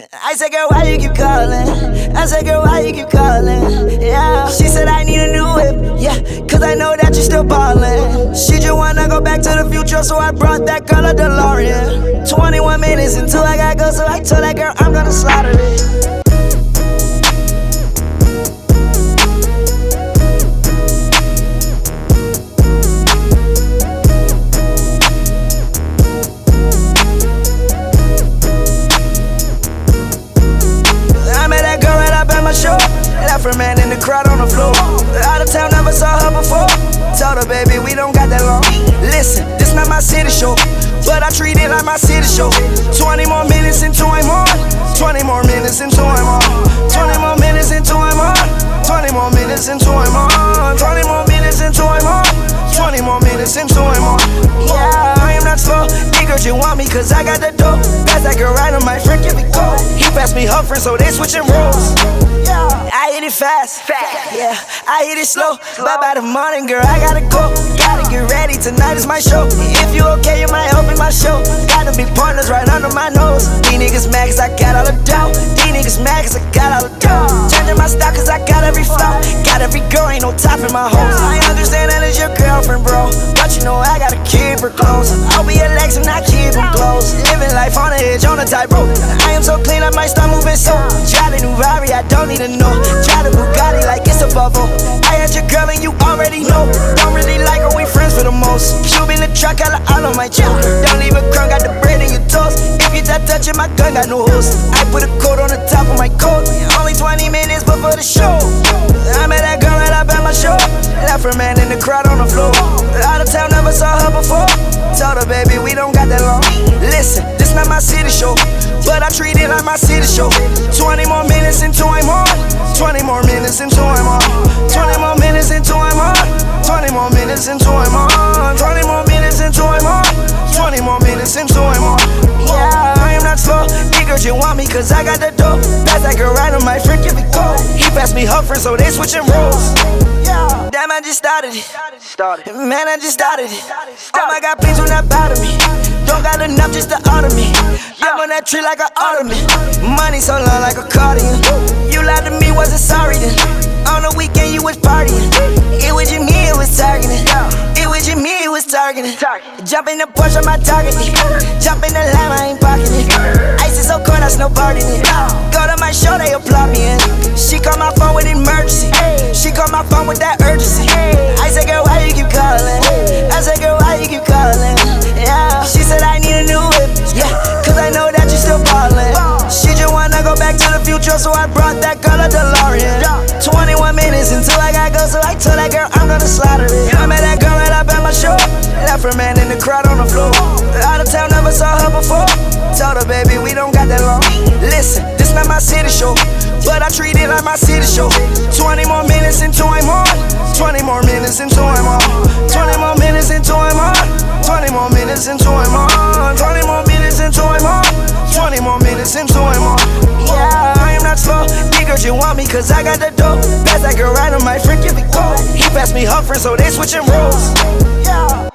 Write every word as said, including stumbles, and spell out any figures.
I said, girl, why you keep calling? I said, girl, why you keep calling? Yeah. She said, I need a new whip. Yeah, cause I know that you still ballin'. She just wanna go back to the future, so I brought that girl a DeLorean. twenty-one minutes until I gotta go, so I told that girl I'm gonna slaughter it. Left her man in the crowd on the floor. Out of town, never saw her before. Told her, baby, we don't got that long. Listen, this not my city show, but I treat it like my city show. Twenty more minutes into I'm on. Twenty more minutes into I'm on. Twenty more minutes into I'm on. Twenty more minutes into I'm on. Twenty more minutes into I'm on. Twenty more minutes into I'm on. Yeah, I am not slow. Niggas, you want me cause I got the dope. Pass that girl right on my friend, give me cold. He passed me her friend, so they switching roles. I hit it fast, yeah, I hit it slow. But by the morning, girl, I gotta go. Gotta get ready, tonight is my show. If you okay, you might open my show. Gotta be pointers right under my nose. These niggas mad cause I got all the dough. These niggas mad cause I got all the dough. Changing my style cause I got every flow. Got every girl, ain't no top in my hoes. I understand that it's your girlfriend, bro, but you know I gotta keep her close. I'll be your legs and I keep them close. Living life on the edge, on the tightrope. I am so clean, I might start moving so. Try the new Rari, I don't need to know. Try the Bugatti like it's a bubble. I had your girl and you already know. Don't really like her, we friends for the most. Cube in the truck, I all on my chill. Don't leave a crumb, got the bread in your toast. If you start touching my gun, got no host. I put a coat on the top of my coat. Only twenty minutes before the show. I met that girl right up at my show. Left her man in the crowd on the floor. Out of town, never saw her before. Told her, baby, we don't got that long. Listen, this not my city show, but I treat it like my city show. Twenty more minutes into I'm on. Twenty more minutes into I'm on. Twenty more minutes into I'm on. Twenty more minutes into I'm on. Twenty more minutes into I'm on. Twenty more minutes into I'm on. Yeah, I am not slow. Niggas, you want me cause I got the dope. Pass that girl right on my friend, give me cold. He passed me her friend, so they switching roles. Yeah, damn, I just started it. Man, I just started it. Oh my God, please do not bother me. Don't got enough just to order me. I'm on that tree like an ottoman. Money so long like a cardigan. You lied to me, wasn't sorry then. On the weekend you was partying. It was you, me, it was targeting. It was you, me, it was targeting. Jump in the Porsche, I'm not targeting. Jump in the Lamb, I ain't parking it. Ice is so cold, I snowboarding it. Go to my show, they applaud me in. She called my phone with emergency. She called my phone with that urgency. I said, girl, why you keep calling? I said, girl, why you keep calling? Yeah. She said, I need a new whip. Yeah, cause I know that you still ballin'. She just wanna go back to the future, so I brought that girl a DeLorean. twenty-one minutes until I gotta go, so I told that girl I'm gonna slaughter it. I met that girl right up at my show. Left her man in the crowd on the floor. Out of town, never saw her before. Told her, baby, we don't got that long. Listen, this not my city show, but I treat it like my city show. Twenty more minutes into I'm on. Twenty more minutes into I'm on. Twenty more minutes into I'm on. Twenty more minutes into I'm on. Twenty more minutes into I'm on. Twenty more minutes into I'm on. Yeah, I am not slow. Niggas, you want me cause I got the dope. Pass that girl right on my friend, give me cold. He passed me her friend, so they switching roles. Yeah.